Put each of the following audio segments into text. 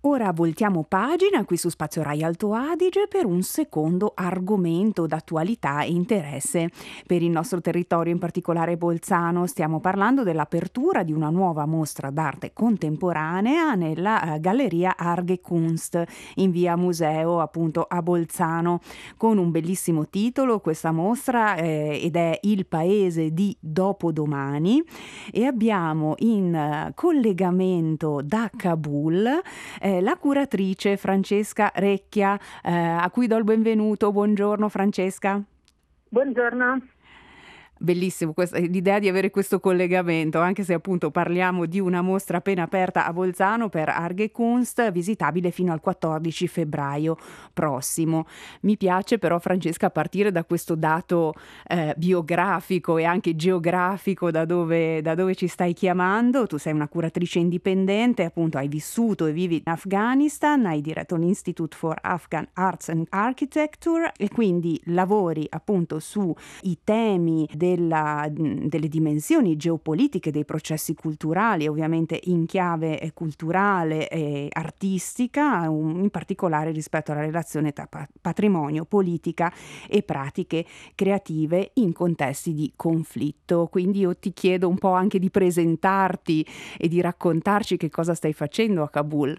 Ora voltiamo pagina qui su Spazio Rai Alto Adige per un secondo argomento d'attualità e interesse per il nostro territorio, in particolare Bolzano. Stiamo parlando dell'apertura di una nuova mostra d'arte contemporanea nella Galleria Arge Kunst in via Museo, appunto a Bolzano, con un bellissimo titolo questa mostra ed è Il paese di dopodomani, e abbiamo in collegamento da Kabul la curatrice Francesca Recchia, a cui do il benvenuto. Buongiorno Francesca. Buongiorno. Bellissimo l'idea di avere questo collegamento, anche se appunto parliamo di una mostra appena aperta a Bolzano per Arge Kunst, visitabile fino al 14 febbraio prossimo. Mi piace però, Francesca, partire da questo dato biografico e anche geografico da dove ci stai chiamando. Tu sei una curatrice indipendente, appunto hai vissuto e vivi in Afghanistan, hai diretto l'Institute for Afghan Arts and Architecture e quindi lavori appunto sui temi delle dimensioni geopolitiche dei processi culturali, ovviamente in chiave culturale e artistica, in particolare rispetto alla relazione tra patrimonio, politica e pratiche creative in contesti di conflitto. Quindi io ti chiedo un po' anche di presentarti e di raccontarci che cosa stai facendo a Kabul.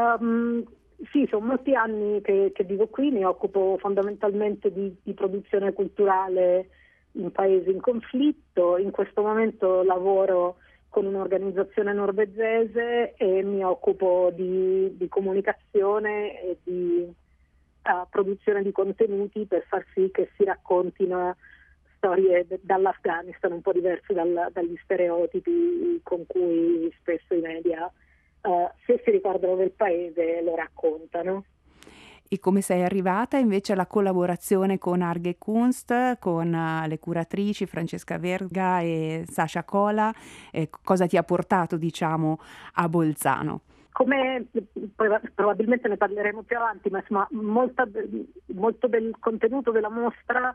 Sì, sono molti anni che vivo qui, mi occupo fondamentalmente di produzione culturale in paesi in conflitto. In questo momento lavoro con un'organizzazione norvegese e mi occupo di comunicazione e di produzione di contenuti per far sì che si raccontino storie dall'Afghanistan un po' diverse dagli stereotipi con cui spesso i media, se si ricordano del paese, lo raccontano. E come sei arrivata invece alla collaborazione con Arge Kunst, con le curatrici Francesca Verga e Sasha Kola? Cosa ti ha portato, diciamo, a Bolzano? Come probabilmente ne parleremo più avanti, ma insomma, molto del contenuto della mostra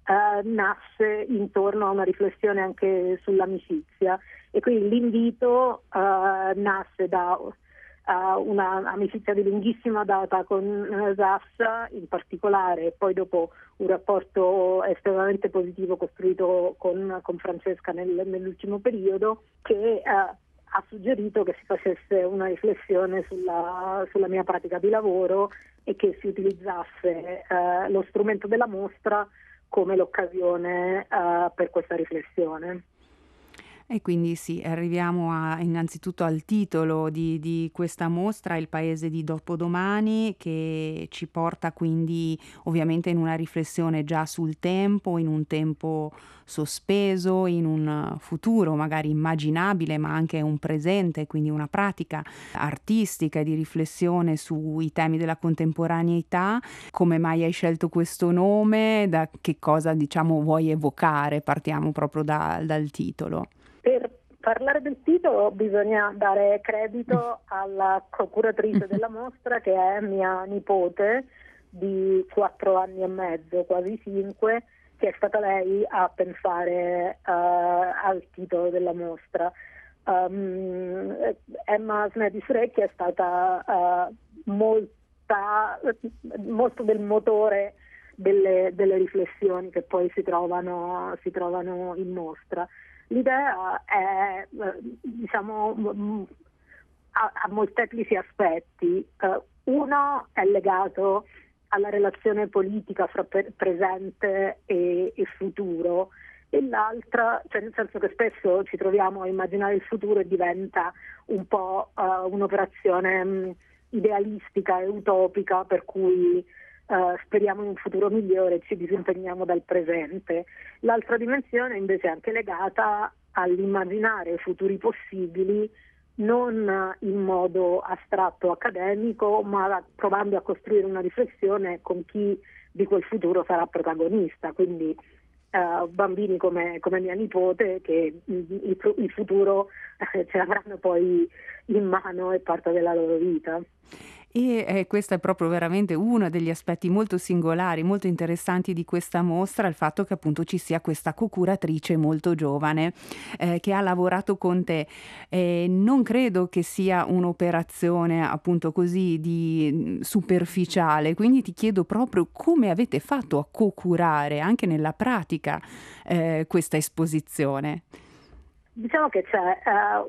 nasce intorno a una riflessione anche sull'amicizia, e quindi l'invito nasce da un'amicizia di lunghissima data con Sasha in particolare, e poi dopo un rapporto estremamente positivo costruito con Francesca nell'ultimo periodo, che ha suggerito che si facesse una riflessione sulla mia pratica di lavoro e che si utilizzasse lo strumento della mostra come l'occasione per questa riflessione. E quindi sì, arriviamo innanzitutto al titolo di questa mostra, Il paese di dopodomani, che ci porta quindi ovviamente in una riflessione già sul tempo, in un tempo sospeso, in un futuro magari immaginabile, ma anche un presente, quindi una pratica artistica e di riflessione sui temi della contemporaneità. Come mai hai scelto questo nome? Da che cosa, diciamo, vuoi evocare? Partiamo proprio dal titolo. Per parlare del titolo bisogna dare credito alla co-curatrice della mostra, che è mia nipote di 4 anni e mezzo, quasi 5, che è stata lei a pensare al titolo della mostra. Emma Smedis-Recchia è stata molto del motore delle riflessioni che poi si trovano in mostra. L'idea è, diciamo, ha molteplici aspetti. Uno è legato alla relazione politica fra presente e futuro, e l'altra, cioè nel senso che spesso ci troviamo a immaginare il futuro e diventa un po' un'operazione idealistica e utopica, per cui speriamo in un futuro migliore e ci disimpegniamo dal presente. L'altra dimensione invece è anche legata all'immaginare futuri possibili, non in modo astratto accademico, ma provando a costruire una riflessione con chi di quel futuro sarà protagonista, quindi bambini come mia nipote, che il futuro ce l'avranno poi in mano e parte della loro vita. Questo è proprio veramente uno degli aspetti molto singolari, molto interessanti di questa mostra, il fatto che appunto ci sia questa co-curatrice molto giovane, che ha lavorato con te. Non credo che sia un'operazione appunto così superficiale, quindi ti chiedo proprio come avete fatto a co-curare anche nella pratica, questa esposizione. Diciamo che c'è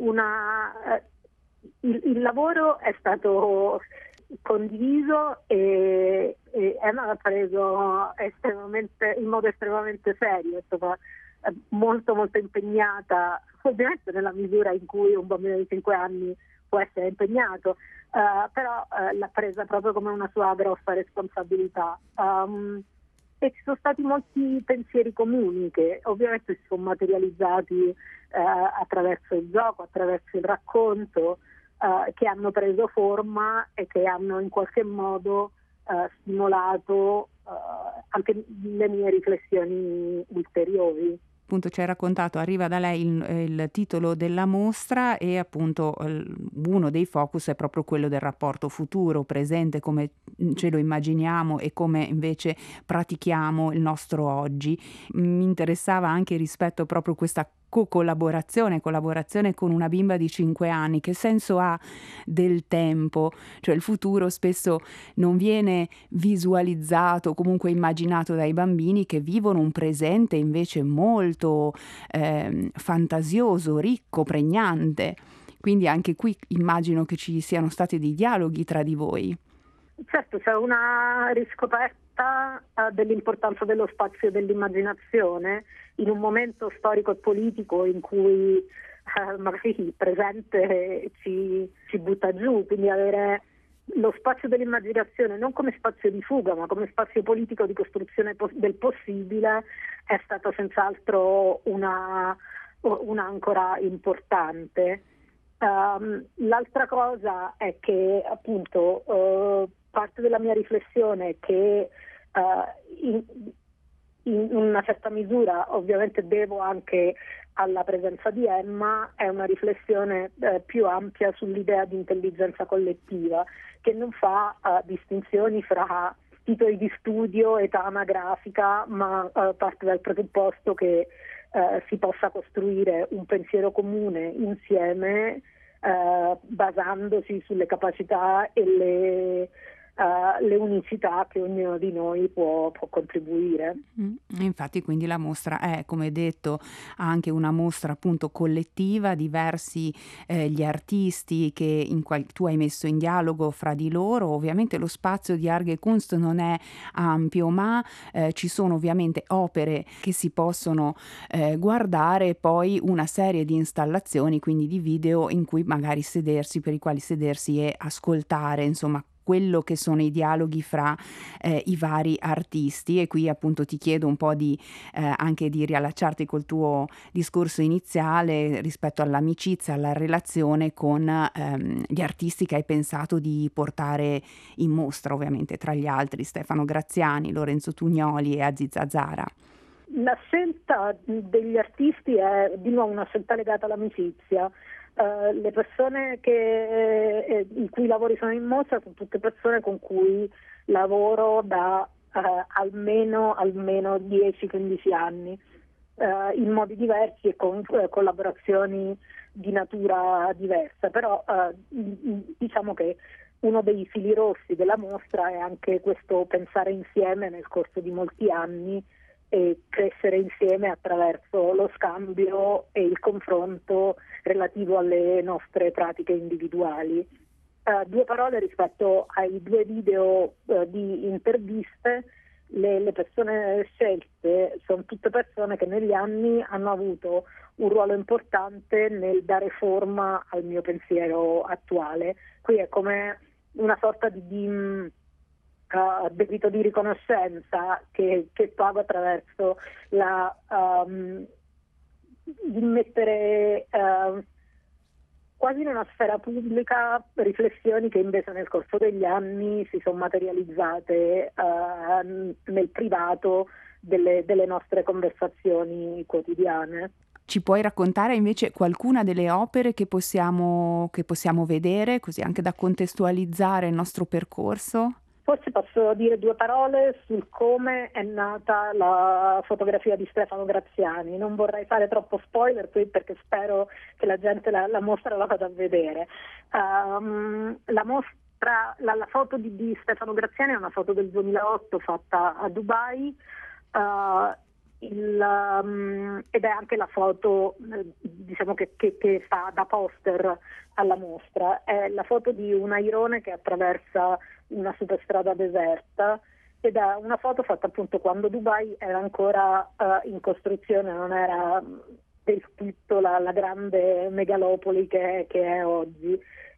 il lavoro è stato condiviso e Emma l'ha preso in modo estremamente serio, è stata molto molto impegnata, ovviamente nella misura in cui un bambino di 5 anni può essere impegnato, però l'ha presa proprio come una sua grossa responsabilità. E ci sono stati molti pensieri comuni che ovviamente si sono materializzati attraverso il gioco, attraverso il racconto, che hanno preso forma e che hanno in qualche modo stimolato anche le mie riflessioni ulteriori. Appunto ci hai raccontato, arriva da lei il titolo della mostra e appunto uno dei focus è proprio quello del rapporto futuro, presente, come ce lo immaginiamo e come invece pratichiamo il nostro oggi. Mi interessava anche rispetto proprio questa collaborazione con una bimba di 5 anni, che senso ha del tempo? Cioè il futuro spesso non viene visualizzato, comunque immaginato dai bambini che vivono un presente invece molto fantasioso, ricco, pregnante. Quindi anche qui immagino che ci siano stati dei dialoghi tra di voi. Certo, c'è una riscoperta dell'importanza dello spazio dell'immaginazione in un momento storico e politico in cui magari il presente ci butta giù, quindi avere lo spazio dell'immaginazione non come spazio di fuga ma come spazio politico di costruzione del possibile è stata senz'altro un'ancora importante. L'altra cosa è che appunto parte della mia riflessione è che in una certa misura ovviamente devo anche alla presenza di Emma, è una riflessione più ampia sull'idea di intelligenza collettiva che non fa distinzioni fra titoli di studio, età anagrafica, ma parte dal presupposto che si possa costruire un pensiero comune insieme basandosi sulle capacità e le unicità che ognuno di noi può contribuire. Infatti quindi la mostra è, come detto, anche una mostra appunto collettiva, diversi gli artisti che tu hai messo in dialogo fra di loro. Ovviamente lo spazio di Art und Kunst non è ampio, ma ci sono ovviamente opere che si possono guardare, poi una serie di installazioni, quindi di video in cui magari per i quali sedersi e ascoltare, insomma, quello che sono i dialoghi fra i vari artisti. E qui appunto ti chiedo un po' anche di riallacciarti col tuo discorso iniziale rispetto all'amicizia, alla relazione con gli artisti che hai pensato di portare in mostra, ovviamente tra gli altri Stefano Graziani, Lorenzo Tugnoli e Aziza Zara. La scelta degli artisti è di nuovo una scelta legata all'amicizia. Le persone i cui lavori sono in mostra sono tutte persone con cui lavoro da almeno 10-15 anni, in modi diversi e con collaborazioni di natura diversa, però diciamo che uno dei fili rossi della mostra è anche questo pensare insieme nel corso di molti anni e crescere insieme attraverso lo scambio e il confronto relativo alle nostre pratiche individuali. Due parole rispetto ai 2 video di interviste. Le persone scelte sono tutte persone che negli anni hanno avuto un ruolo importante nel dare forma al mio pensiero attuale. Qui è come una sorta di debito di riconoscenza che pago attraverso di mettere quasi in una sfera pubblica riflessioni che invece nel corso degli anni si sono materializzate nel privato delle nostre conversazioni quotidiane. Ci puoi raccontare invece qualcuna delle opere che possiamo vedere, così anche da contestualizzare il nostro percorso? Forse posso dire due parole sul come è nata la fotografia di Stefano Graziani. Non vorrei fare troppo spoiler qui perché spero che la gente la mostra la vada a vedere. La foto di Stefano Graziani è una foto del 2008 fatta a Dubai. Ed è anche la foto diciamo che fa da poster alla mostra. È la foto di un airone che attraversa una superstrada deserta ed è una foto fatta appunto quando Dubai era ancora in costruzione, non era del tutto la grande megalopoli che è oggi.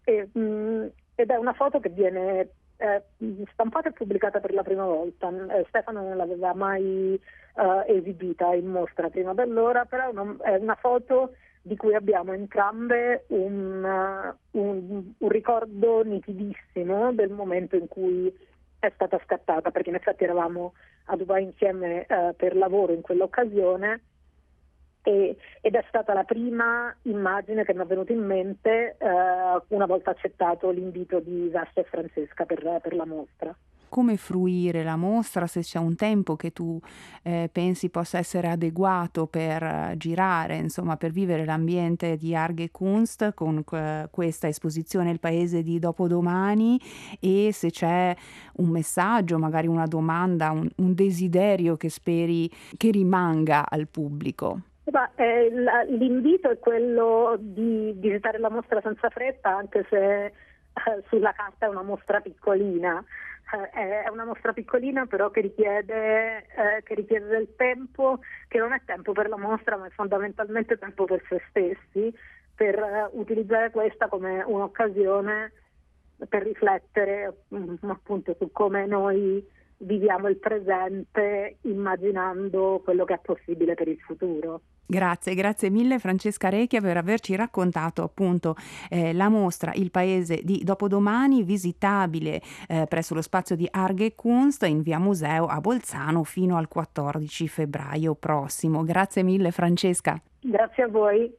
Ed è una foto che viene stampata e pubblicata per la prima volta. Stefano non l'aveva mai esibita in mostra prima d'allora, però è una foto di cui abbiamo entrambe un ricordo nitidissimo del momento in cui è stata scattata, perché in effetti eravamo a Dubai insieme per lavoro in quell'occasione ed è stata la prima immagine che mi è venuta in mente una volta accettato l'invito di Sasha e Francesca per la mostra. Come fruire la mostra, se c'è un tempo che tu pensi possa essere adeguato per girare, insomma per vivere l'ambiente di Art & Kunst con questa esposizione Il paese di dopodomani, e se c'è un messaggio, magari una domanda, un desiderio che speri che rimanga al pubblico. L'invito è quello di visitare la mostra senza fretta, anche se sulla carta è una mostra piccolina. È una mostra piccolina però che richiede del tempo, che non è tempo per la mostra ma è fondamentalmente tempo per se stessi, per utilizzare questa come un'occasione per riflettere appunto su come noi viviamo il presente immaginando quello che è possibile per il futuro. Grazie mille Francesca Recchia per averci raccontato appunto la mostra Il paese di dopodomani, visitabile presso lo spazio di Art & Kunst in via Museo a Bolzano fino al 14 febbraio prossimo. Grazie mille Francesca. Grazie a voi.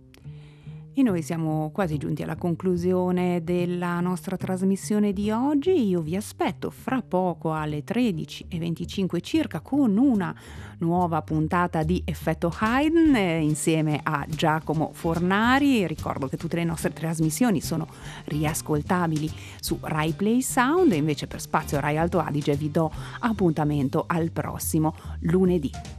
E noi siamo quasi giunti alla conclusione della nostra trasmissione di oggi. Io vi aspetto fra poco alle 13:25 circa con una nuova puntata di Effetto Haydn insieme a Giacomo Fornari. Ricordo che tutte le nostre trasmissioni sono riascoltabili su Rai Play Sound e invece per Spazio Rai Alto Adige vi do appuntamento al prossimo lunedì.